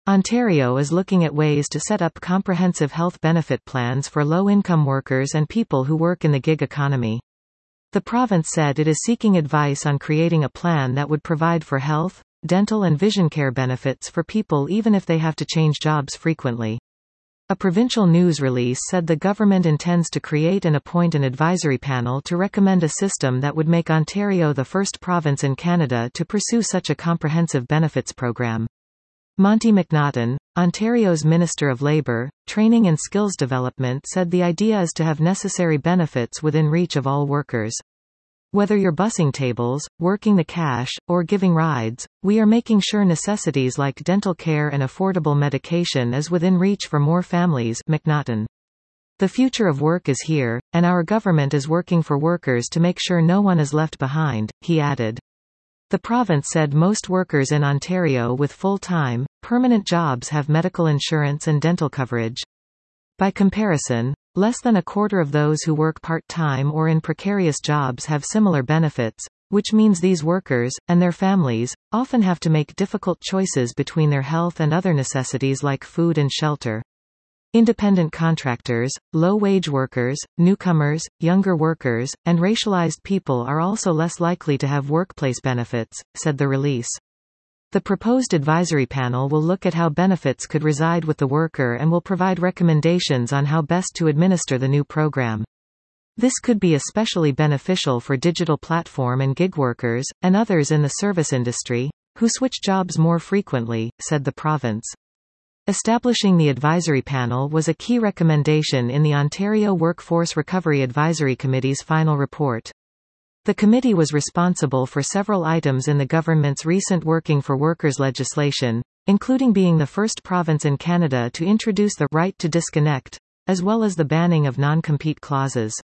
Ontario is looking at ways to set up comprehensive health benefit plans for low-income workers and people who work in the gig economy. The province said it is seeking advice on creating a plan that would provide for health, dental and vision care benefits for people even if they have to change jobs frequently. A provincial news release said the government intends to create and appoint an advisory panel to recommend a system that would make Ontario the first province in Canada to pursue such a comprehensive benefits program. Monty McNaughton, Ontario's Minister of Labour, Training and Skills Development, said the idea is to have necessary benefits within reach of all workers. Whether you're bussing tables, working the cash, or giving rides, we are making sure necessities like dental care and affordable medication is within reach for more families, McNaughton. The future of work is here, and our government is working for workers to make sure no one is left behind, he added. The province said most workers in Ontario with full-time, permanent jobs have medical insurance and dental coverage. By comparison, less than a quarter of those who work part-time or in precarious jobs have similar benefits, which means these workers, and their families, often have to make difficult choices between their health and other necessities like food and shelter. Independent contractors, low-wage workers, newcomers, younger workers, and racialized people are also less likely to have workplace benefits, said the release. The proposed advisory panel will look at how benefits could reside with the worker and will provide recommendations on how best to administer the new program. This could be especially beneficial for digital platform and gig workers, and others in the service industry, who switch jobs more frequently, said the province. Establishing the advisory panel was a key recommendation in the Ontario Workforce Recovery Advisory Committee's final report. The committee was responsible for several items in the government's recent Working for Workers legislation, including being the first province in Canada to introduce the right to disconnect, as well as the banning of non-compete clauses.